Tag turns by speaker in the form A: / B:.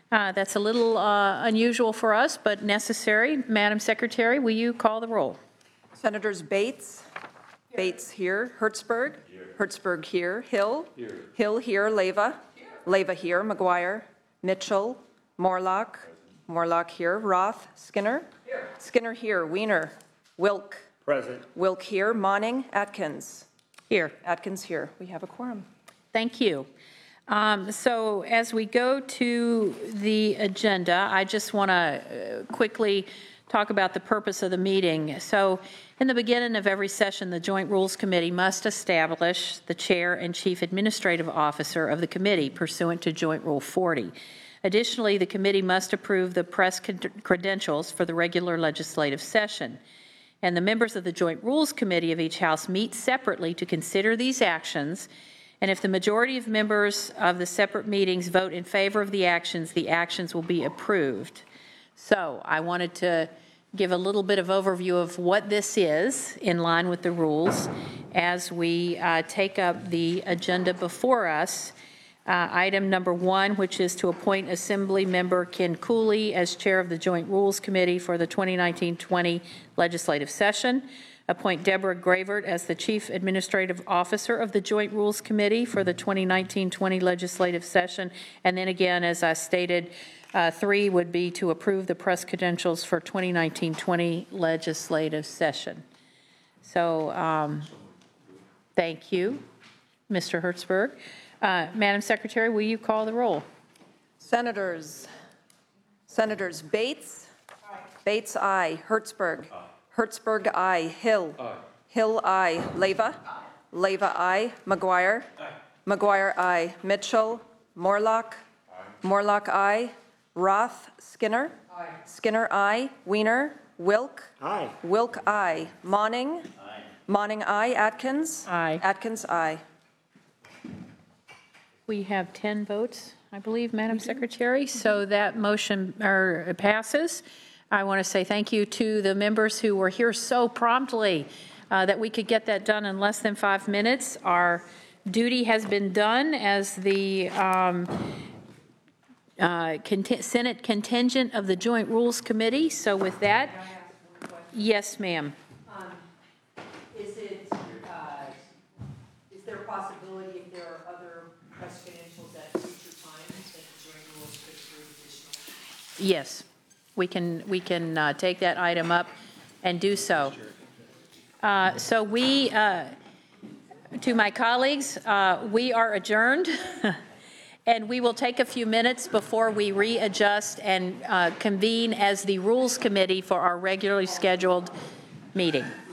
A: That's a little unusual for us, but necessary. Madam Secretary, will you call the roll?
B: Senators Bates? Bates here. Hertzberg? Hertzberg here. Hill? Hill here. Leyva? Leyva here. McGuire? Mitchell? Morlock? Morlock here. Roth? Skinner? Skinner here. Wiener? Wilk?
C: Present.
B: Wilk here. Monning? Atkins?
A: Here.
B: Atkins here. We have a quorum.
A: Thank you. So as we go to the agenda, I just want to quickly talk about the purpose of the meeting. So in the beginning of every session, the Joint Rules Committee must establish the chair and chief administrative officer of the committee pursuant to Joint Rule 40. Additionally, the committee must approve the press credentials for the regular legislative session. And the members of the Joint Rules Committee of each House meet separately to consider these actions. And if the majority of members of the separate meetings vote in favor of the actions will be approved. So I wanted to give a little bit of overview of what this is in line with the rules as we take up the agenda before us. Item number 1, which is to appoint Assembly Member Ken Cooley as chair of the Joint Rules Committee for the 2019-20 legislative session. Appoint Deborah Gravert as the Chief Administrative Officer of the Joint Rules Committee for the 2019-20 legislative session. And then again, as I stated, 3 would be to approve the press credentials for 2019-20 legislative session. So thank you, Mr. Hertzberg. Madam Secretary, will you call the roll?
B: Senators Bates? Aye. Bates, aye. Hertzberg? Aye. Hertzberg, aye. Hill? Aye. Hill, aye. Leyva? Aye. Leyva, aye. McGuire? Aye. McGuire, aye. Mitchell? Morlock? Aye. Morlock, aye. Roth? Skinner? Aye. Skinner, aye. Wiener? Wilk?
C: Aye.
B: Wilk, aye. Monning? Aye. Monning, aye. Atkins?
A: Aye.
B: Atkins, aye.
A: We have 10 votes, I believe, Madam Secretary, so that motion passes. I want to say thank you to the members who were here so promptly that we could get that done in less than 5 minutes. Our duty has been done as the Senate contingent of the Joint Rules Committee. So with that, yes, ma'am.
B: Is there a possibility if there are other press credentials at future times that the Joint Rules could approve additional?
A: Yes, we can take that item up and do so. So we, to my colleagues, we are adjourned. And we will take a few minutes before we readjust and convene as the Rules Committee for our regularly scheduled meeting.